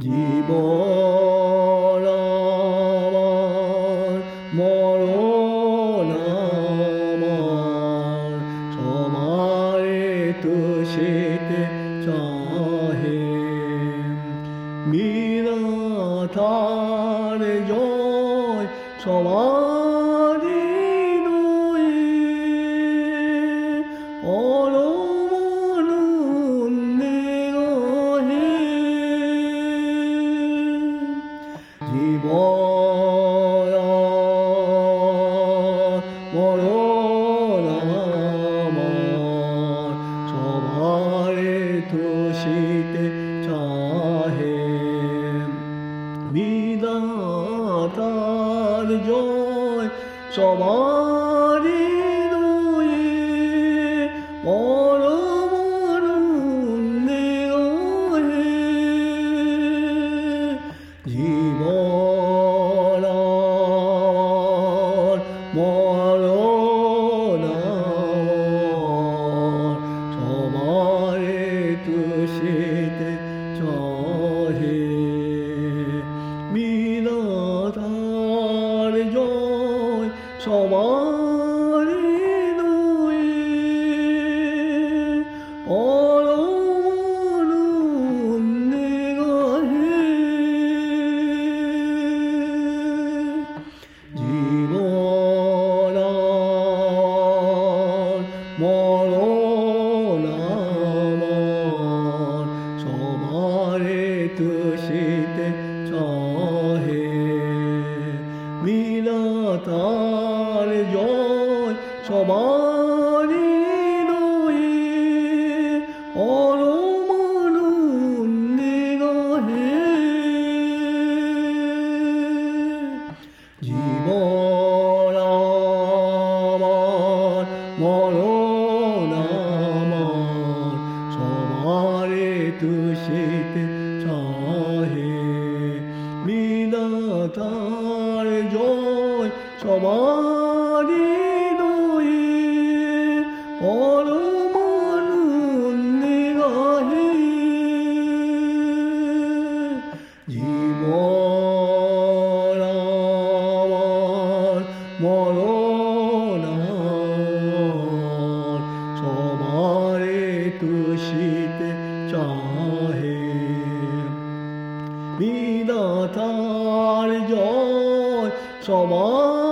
জীবন আমার, মরণ আমার, সবারে তুষিতে চাহে। বিধাতার জয় সবারই নয়ে, পরম আনন্দে রহে। জীবন মরণ আমার, সবারে তুষিতে চাহে। বিধাতার জয় সবারই নয়ে, পরম আনন্দে রহে। জীবন আমার, মরণ আমার, সবারে তুষিতে চাহে। বিধাতার জয় সবারই নয়ে, পরম আনন্দে রহে। জীবন মরণ আমার, সবারে তুষিতে চাহে। বিধাতার জয় সবারই নয়ে, পরম আনন্দে রহে। জীবন আমার, মরণ আমার, সবারে তুষিতে চাহে। বিধাতার জয় সবারই নয়ে, পরম আনন্দে রহে। জীবন আমার, মরণ আমার, সবারে তুষিতে চাহে। বিধাতার জয় সবার